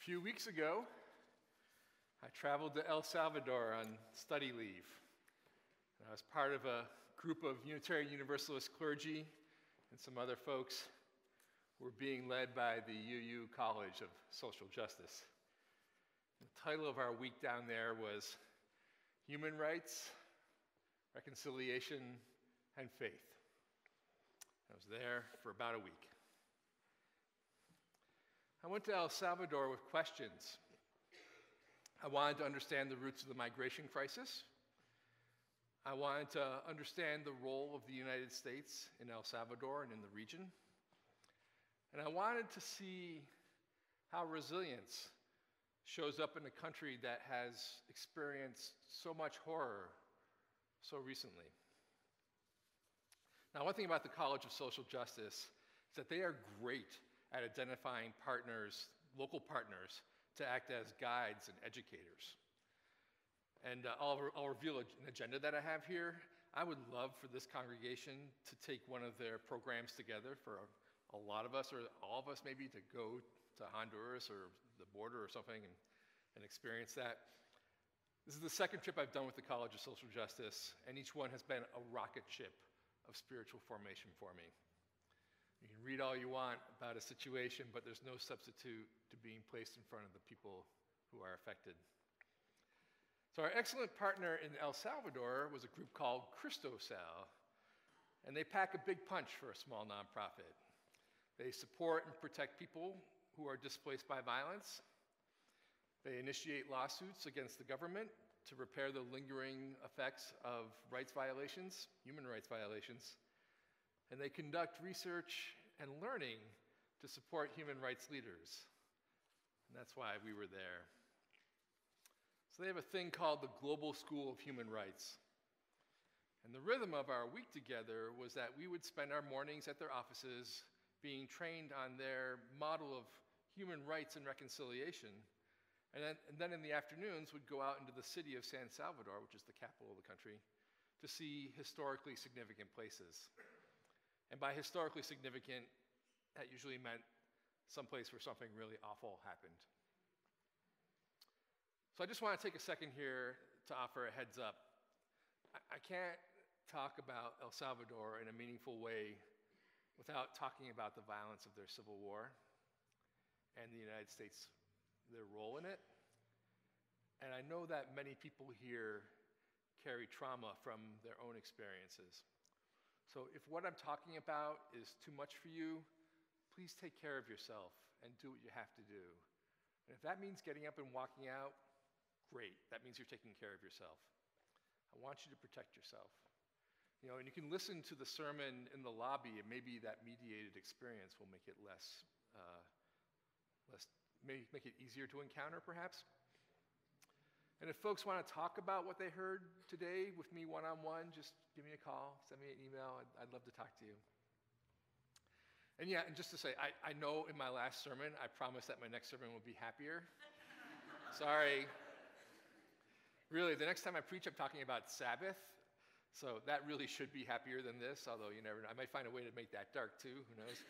few weeks ago, I traveled to El Salvador on study leave. And I was part of a group of Unitarian Universalist clergy and some other folks who were being led by the UU College of Social Justice. The title of our week down there was Human Rights, Reconciliation, and Faith. I was there for about a week. I went to El Salvador with questions. I wanted to understand the roots of the migration crisis. I wanted to understand the role of the United States in El Salvador and in the region. And I wanted to see how resilience shows up in a country that has experienced so much horror so recently. Now, one thing about the College of Social Justice is that they are great at identifying partners, local partners, to act as guides and educators. And I'll reveal an agenda that I have here. I would love for this congregation to take one of their programs together for a lot of us, or all of us maybe, to go to Honduras or the border or something and experience that. This is the second trip I've done with the College of Social Justice, and each one has been a rocket ship of spiritual formation for me. You can read all you want about a situation, but there's no substitute to being placed in front of the people who are affected. So our excellent partner in El Salvador was a group called CristoSal, and they pack a big punch for a small nonprofit. They support and protect people who are displaced by violence. They initiate lawsuits against the government to repair the lingering effects of rights violations, human rights violations. And they conduct research and learning to support human rights leaders. And that's why we were there. So they have a thing called the Global School of Human Rights. And the rhythm of our week together was that we would spend our mornings at their offices being trained on their model of human rights and reconciliation. And then in the afternoons, we'd go out into the city of San Salvador, which is the capital of the country, to see historically significant places. And by historically significant, that usually meant someplace where something really awful happened. So I just want to take a second here to offer a heads up. I can't talk about El Salvador in a meaningful way without talking about the violence of their civil war and the United States, their role in it. And I know that many people here carry trauma from their own experiences. So if what I'm talking about is too much for you, please take care of yourself and do what you have to do. And if that means getting up and walking out, great. That means you're taking care of yourself. I want you to protect yourself. You know, and you can listen to the sermon in the lobby, and maybe that mediated experience will make it make it easier to encounter, perhaps. And if folks want to talk about what they heard today with me one-on-one, just give me a call, send me an email. I'd love to talk to you. And yeah, and just to say, I know in my last sermon, I promised that my next sermon would be happier. Sorry. Really, the next time I preach, I'm talking about Sabbath. So that really should be happier than this, although you never know. I might find a way to make that dark too, who knows?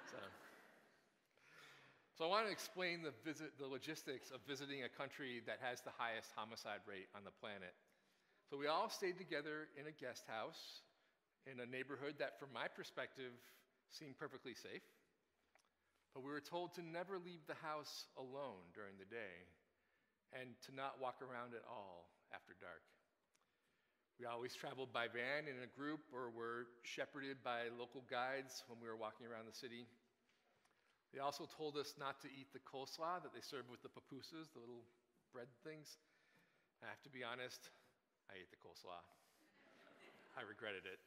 So I want to explain the logistics of visiting a country that has the highest homicide rate on the planet. So we all stayed together in a guest house in a neighborhood that, from my perspective, seemed perfectly safe. But we were told to never leave the house alone during the day and to not walk around at all after dark. We always traveled by van in a group or were shepherded by local guides when we were walking around the city. They also told us not to eat the coleslaw that they serve with the pupusas, the little bread things. I have to be honest, I ate the coleslaw. I regretted it.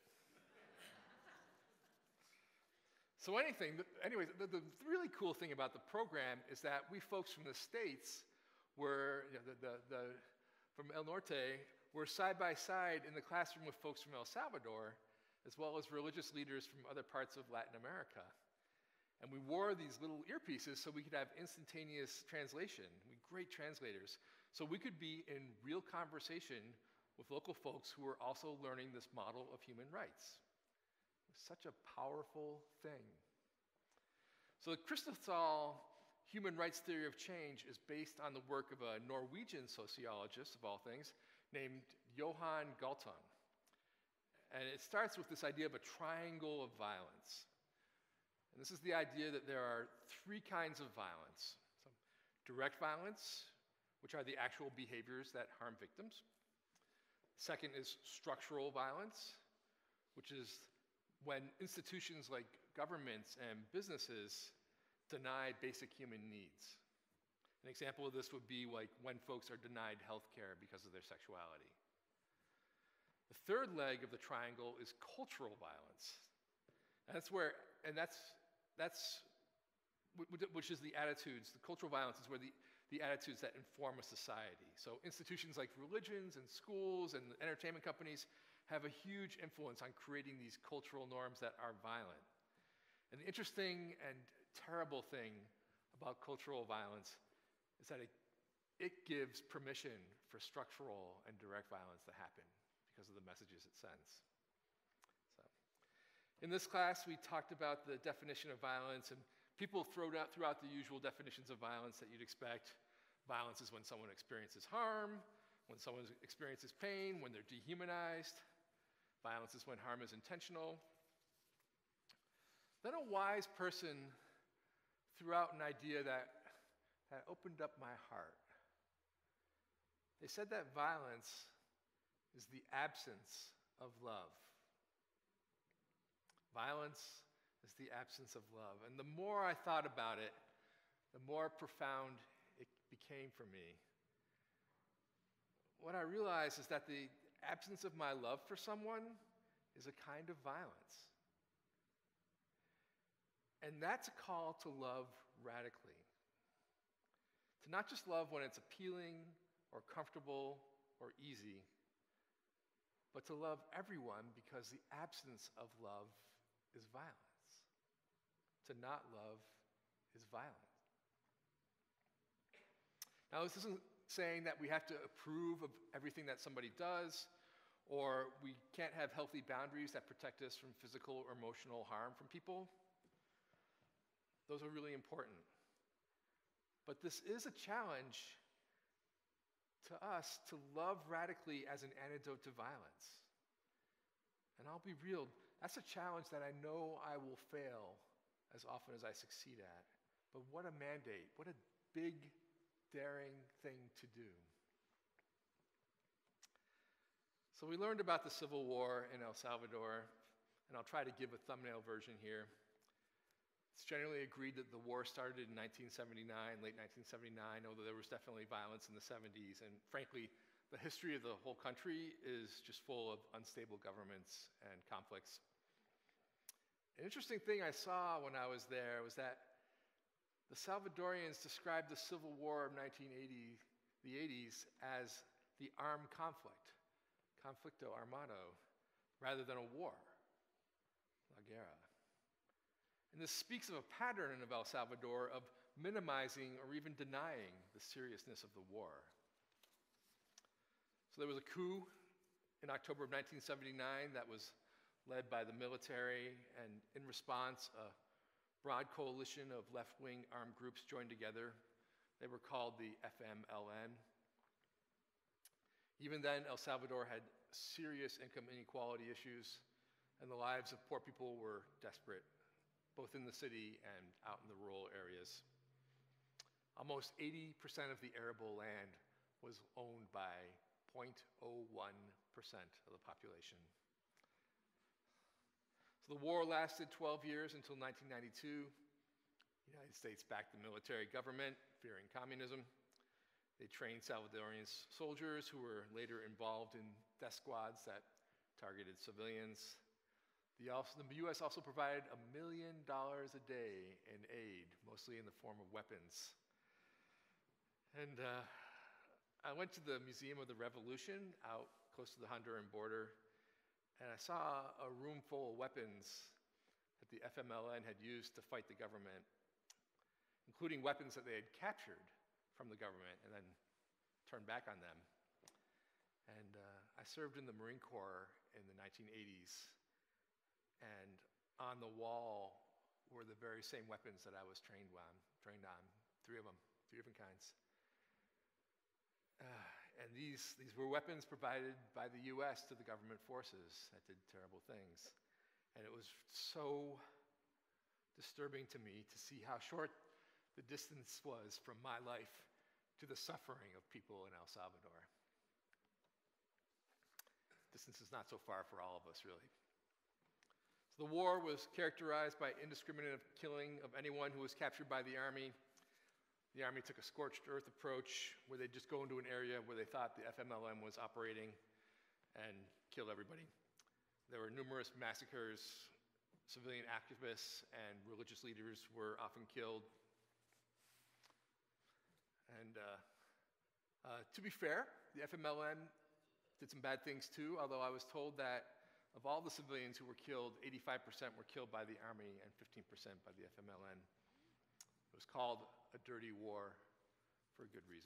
So anyways, the really cool thing about the program is that we folks from the States were, from El Norte, were side by side in the classroom with folks from El Salvador, as well as religious leaders from other parts of Latin America. And we wore these little earpieces so we could have instantaneous translation. We're great translators. So we could be in real conversation with local folks who were also learning this model of human rights. It was such a powerful thing. So the CristoSal human rights theory of change is based on the work of a Norwegian sociologist, of all things, named Johan Galtung. And it starts with this idea of a triangle of violence. And this is the idea that there are three kinds of violence. So, direct violence, which are the actual behaviors that harm victims. Second is structural violence, which is when institutions like governments and businesses deny basic human needs. An example of this would be like when folks are denied health care because of their sexuality. The third leg of the triangle is cultural violence. And which is the attitudes. The cultural violence is where the attitudes that inform a society. So institutions like religions and schools and entertainment companies have a huge influence on creating these cultural norms that are violent. And the interesting and terrible thing about cultural violence is that it gives permission for structural and direct violence to happen because of the messages it sends. So, in this class, we talked about the definition of violence, and people throw out throughout the usual definitions of violence that you'd expect. Violence is when someone experiences harm, when someone experiences pain, when they're dehumanized. Violence is when harm is intentional. Then a wise person threw out an idea that opened up my heart. They said that violence is the absence of love. Violence is the absence of love. And the more I thought about it, the more profound it became for me. What I realized is that the absence of my love for someone is a kind of violence. And that's a call to love radically. To not just love when it's appealing or comfortable or easy, but to love everyone because the absence of love is violence. To not love is violent. Now, this isn't saying that we have to approve of everything that somebody does, or we can't have healthy boundaries that protect us from physical or emotional harm from people. Those are really important. But this is a challenge to us to love radically as an antidote to violence. And I'll be real, that's a challenge that I know I will fail as often as I succeed at. But what a mandate, what a big, daring thing to do. So we learned about the Civil War in El Salvador, and I'll try to give a thumbnail version here. It's generally agreed that the war started in 1979, late 1979, although there was definitely violence in the 70s. And frankly, the history of the whole country is just full of unstable governments and conflicts. An interesting thing I saw when I was there was that the Salvadorians described the Civil War of the 80s, as the armed conflict, conflicto armado, rather than a war, la guerra. And this speaks of a pattern of El Salvador of minimizing or even denying the seriousness of the war. So there was a coup in October of 1979 that was led by the military, and in response, a broad coalition of left-wing armed groups joined together. They were called the FMLN. Even then, El Salvador had serious income inequality issues, and the lives of poor people were desperate, both in the city and out in the rural areas. Almost 80% of the arable land was owned by 0.01% of the population. So the war lasted 12 years until 1992. The United States backed the military government, fearing communism. They trained Salvadorian soldiers who were later involved in death squads that targeted civilians. The U.S. also provided $1 million a day in aid, mostly in the form of weapons. And I went to the Museum of the Revolution out close to the Honduran border, and I saw a room full of weapons that the FMLN had used to fight the government, including weapons that they had captured from the government and then turned back on them. And I served in the Marine Corps in the 1980s. And on the wall were the very same weapons that I was trained on. Three of them, three different kinds. And these were weapons provided by the U.S. to the government forces that did terrible things. And it was so disturbing to me to see how short the distance was from my life to the suffering of people in El Salvador. Distance is not so far for all of us, really. So the war was characterized by indiscriminate killing of anyone who was captured by the army. The army took a scorched earth approach where they'd just go into an area where they thought the FMLN was operating and kill everybody. There were numerous massacres. Civilian activists and religious leaders were often killed. And to be fair, the FMLN did some bad things too, although I was told that of all the civilians who were killed, 85% were killed by the army and 15% by the FMLN. It was called a dirty war for a good reason.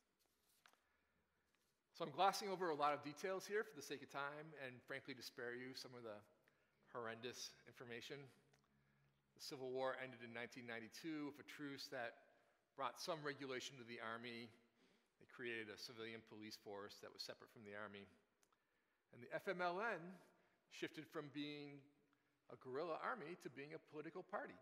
So I'm glossing over a lot of details here for the sake of time and frankly to spare you some of the horrendous information. The Civil War ended in 1992 with a truce that brought some regulation to the army. They created a civilian police force that was separate from the army. And the FMLN shifted from being a guerrilla army to being a political party.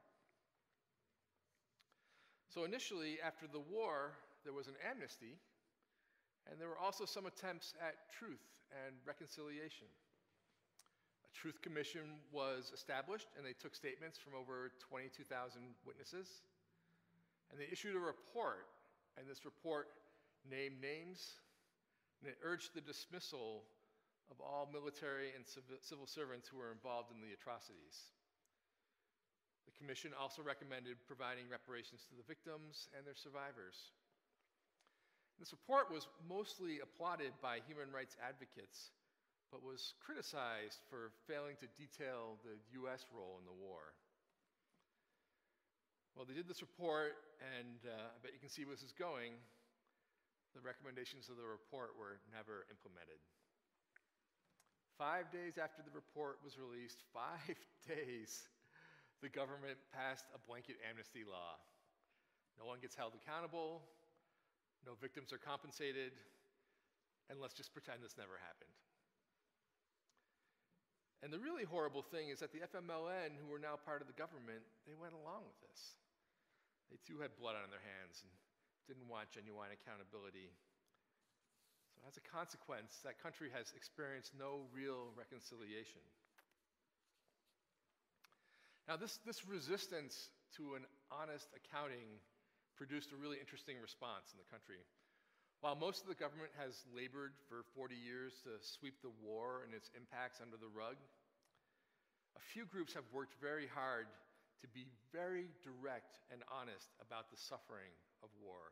So initially, after the war, there was an amnesty, and there were also some attempts at truth and reconciliation. A truth commission was established, and they took statements from over 22,000 witnesses, and they issued a report, and this report named names, and it urged the dismissal of all military and civil servants who were involved in the atrocities. The commission also recommended providing reparations to the victims and their survivors. This report was mostly applauded by human rights advocates, but was criticized for failing to detail the U.S. role in the war. Well, they did this report, and I bet you can see where this is going. The recommendations of the report were never implemented. 5 days after the report was released, 5 days, the government passed a blanket amnesty law. No one gets held accountable, no victims are compensated, and let's just pretend this never happened. And the really horrible thing is that the FMLN, who were now part of the government, they went along with this. They too had blood on their hands and didn't want genuine accountability. So as a consequence, that country has experienced no real reconciliation. Now, this resistance to an honest accounting produced a really interesting response in the country. While most of the government has labored for 40 years to sweep the war and its impacts under the rug, a few groups have worked very hard to be very direct and honest about the suffering of war.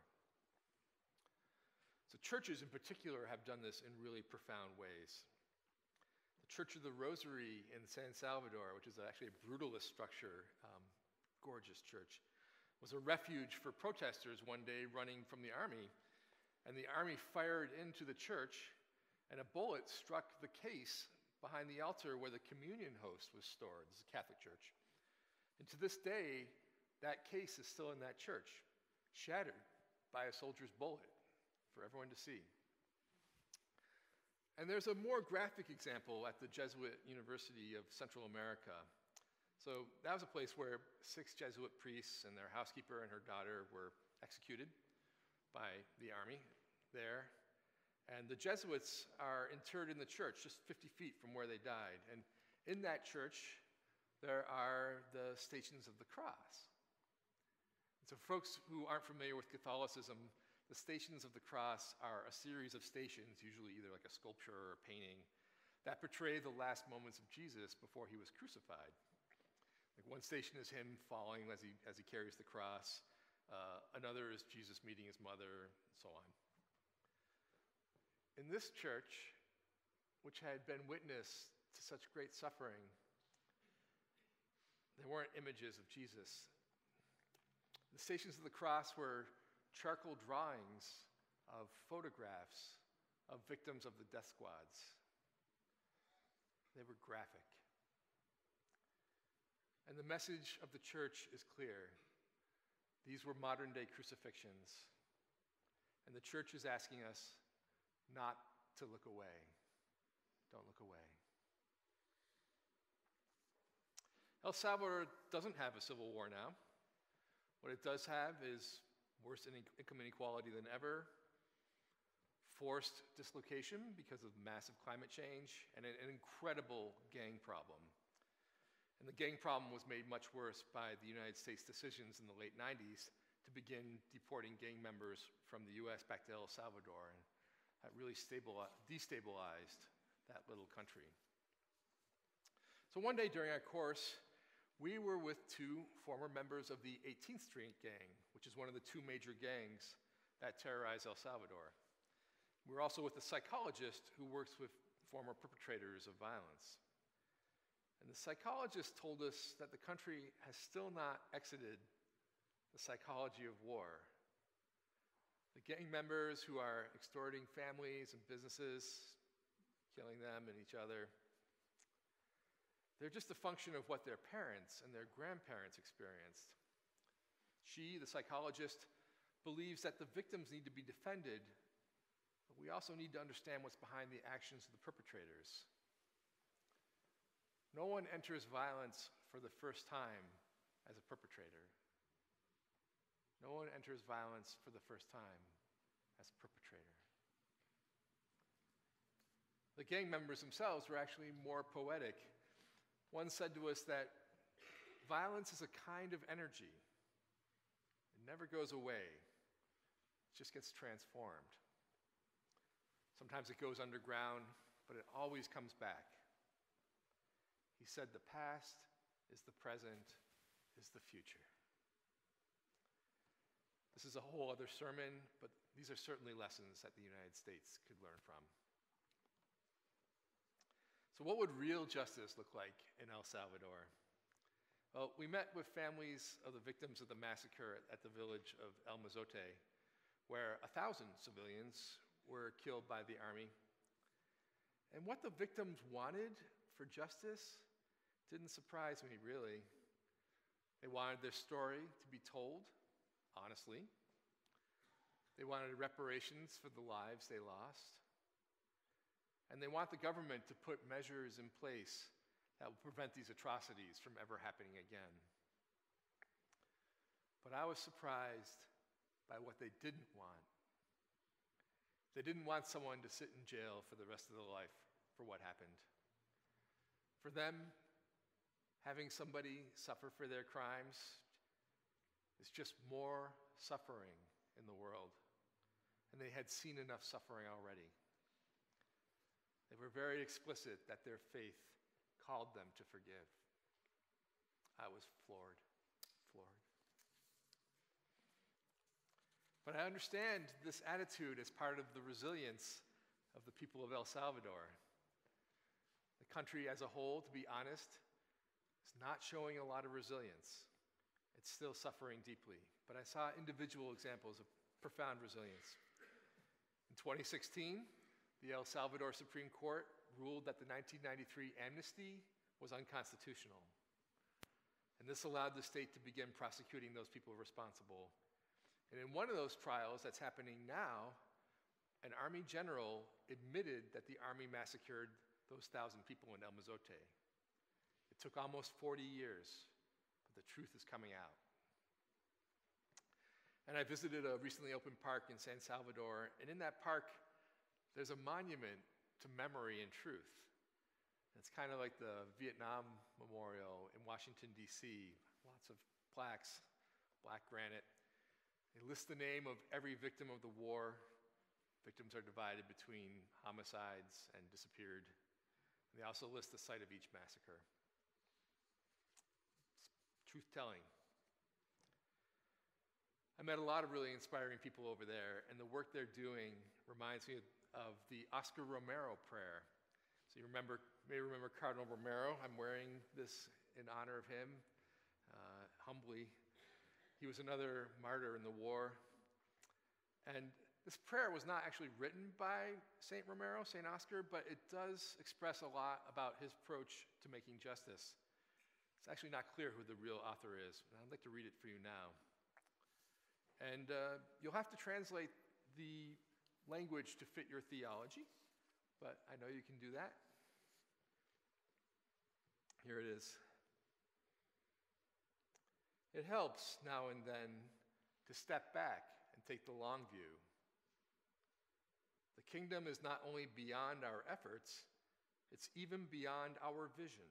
So churches in particular have done this in really profound ways. Church of the Rosary in San Salvador, which is actually a brutalist structure, gorgeous church, was a refuge for protesters one day running from the army. And the army fired into the church, and a bullet struck the case behind the altar where the communion host was stored. This is a Catholic church. And to this day, that case is still in that church, shattered by a soldier's bullet for everyone to see. And there's a more graphic example at the Jesuit University of Central America. So that was a place where 6 Jesuit priests and their housekeeper and her daughter were executed by the army there. And the Jesuits are interred in the church just 50 feet from where they died. And in that church, there are the Stations of the Cross. And so folks who aren't familiar with Catholicism, the Stations of the Cross are a series of stations, usually either like a sculpture or a painting, that portray the last moments of Jesus before he was crucified. Like one station is him falling as he carries the cross. Another is Jesus meeting his mother, and so on. In this church, which had been witness to such great suffering, there weren't images of Jesus. The Stations of the Cross were charcoal drawings of photographs of victims of the death squads. They were graphic. And the message of the church is clear. These were modern-day crucifixions. And the church is asking us not to look away. Don't look away. El Salvador doesn't have a civil war now. What it does have is worse income inequality than ever, forced dislocation because of massive climate change, and an incredible gang problem. And the gang problem was made much worse by the United States decisions in the late 90s to begin deporting gang members from the US back to El Salvador. And that really destabilized that little country. So one day during our course, we were with two former members of the 18th Street Gang, which is one of the two major gangs that terrorize El Salvador. We were also with a psychologist who works with former perpetrators of violence. And the psychologist told us that the country has still not exited the psychology of war. The gang members who are extorting families and businesses, killing them and each other, they're just a function of what their parents and their grandparents experienced. She, the psychologist, believes that the victims need to be defended, but we also need to understand what's behind the actions of the perpetrators. No one enters violence for the first time as a perpetrator. No one enters violence for the first time as a perpetrator. The gang members themselves were actually more poetic. One said to us that violence is a kind of energy. It never goes away. It just gets transformed. Sometimes it goes underground, but it always comes back. He said the past is the present, is the future. This is a whole other sermon, but these are certainly lessons that the United States could learn from. So what would real justice look like in El Salvador? Well, we met with families of the victims of the massacre at the village of El Mozote, where 1,000 civilians were killed by the army. And what the victims wanted for justice didn't surprise me, really. They wanted their story to be told, honestly. They wanted reparations for the lives they lost. And they want the government to put measures in place that will prevent these atrocities from ever happening again. But I was surprised by what they didn't want. They didn't want someone to sit in jail for the rest of their life for what happened. For them, having somebody suffer for their crimes is just more suffering in the world. And they had seen enough suffering already. They were very explicit that their faith called them to forgive. I was floored. But I understand this attitude as part of the resilience of the people of El Salvador. The country as a whole, to be honest, is not showing a lot of resilience. It's still suffering deeply. But I saw individual examples of profound resilience. In 2016, the El Salvador Supreme Court ruled that the 1993 amnesty was unconstitutional. And this allowed the state to begin prosecuting those people responsible. And in one of those trials that's happening now, an army general admitted that the army massacred those 1,000 people in El Mozote. It took almost 40 years, but the truth is coming out. And I visited a recently opened park in San Salvador, and in that park, there's a monument to memory and truth. It's kind of like the Vietnam Memorial in Washington, D.C. Lots of plaques, black granite. They list the name of every victim of the war. Victims are divided between homicides and disappeared. And they also list the site of each massacre. It's truth-telling. I met a lot of really inspiring people over there, and the work they're doing reminds me of the Oscar Romero prayer. So you may remember Cardinal Romero. I'm wearing this in honor of him, humbly. He was another martyr in the war. And this prayer was not actually written by St. Romero, St. Oscar, but it does express a lot about his approach to making justice. It's actually not clear who the real author is, and I'd like to read it for you now. And you'll have to translate the language to fit your theology, but I know you can do that. Here it is. It helps now and then to step back and take the long view. The kingdom is not only beyond our efforts, it's even beyond our vision.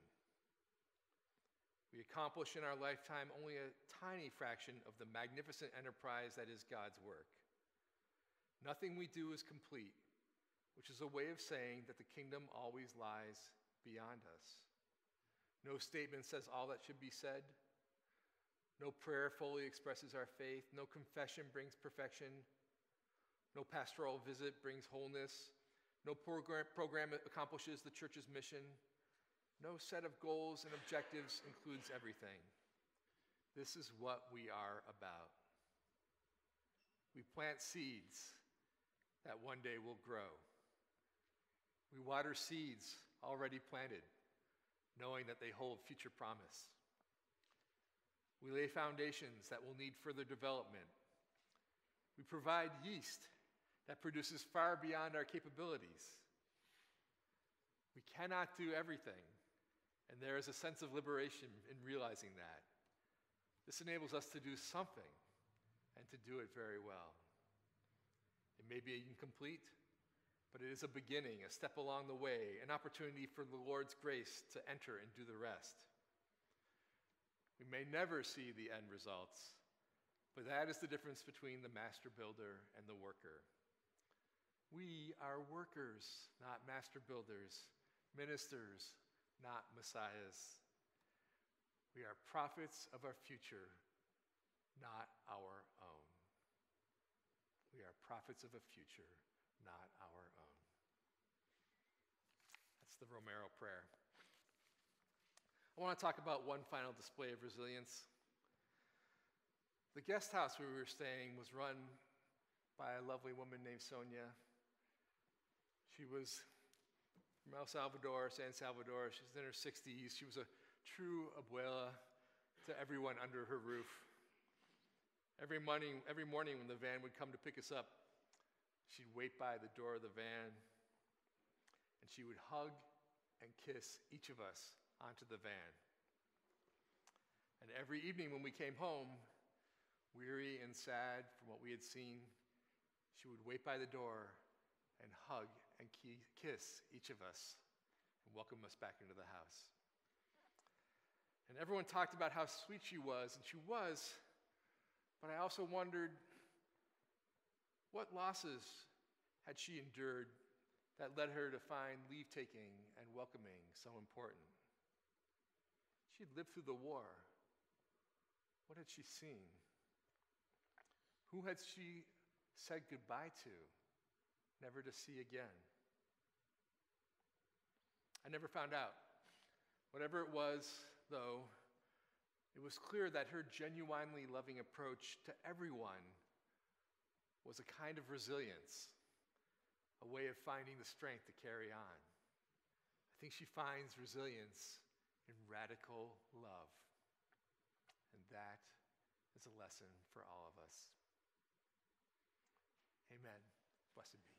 We accomplish in our lifetime only a tiny fraction of the magnificent enterprise that is God's work. Nothing we do is complete, which is a way of saying that the kingdom always lies beyond us. No statement says all that should be said. No prayer fully expresses our faith. No confession brings perfection. No pastoral visit brings wholeness. No program accomplishes the church's mission. No set of goals and objectives includes everything. This is what we are about. We plant seeds that one day will grow. We water seeds already planted, knowing that they hold future promise. We lay foundations that will need further development. We provide yeast that produces far beyond our capabilities. We cannot do everything, and there is a sense of liberation in realizing that. This enables us to do something and to do it very well. It may be incomplete, but it is a beginning, a step along the way, an opportunity for the Lord's grace to enter and do the rest. We may never see the end results, but that is the difference between the master builder and the worker. We are workers, not master builders, ministers, not messiahs. We are prophets of our future, not our own. We are prophets of a future, not our own. That's the Romero prayer. I want to talk about one final display of resilience. The guest house where we were staying was run by a lovely woman named Sonia. She was from El Salvador, San Salvador. She's in her 60s. She was a true abuela to everyone under her roof. Every morning when the van would come to pick us up, she'd wait by the door of the van, and she would hug and kiss each of us onto the van. And every evening when we came home, weary and sad from what we had seen, she would wait by the door and hug and kiss each of us and welcome us back into the house. And everyone talked about how sweet she was, and she was, but I also wondered what losses had she endured that led her to find leave-taking and welcoming so important. She had lived through the war. What had she seen? Who had she said goodbye to, never to see again? I never found out. Whatever it was, though, it was clear that her genuinely loving approach to everyone was a kind of resilience, a way of finding the strength to carry on. I think she finds resilience in radical love. And that is a lesson for all of us. Amen. Blessed be.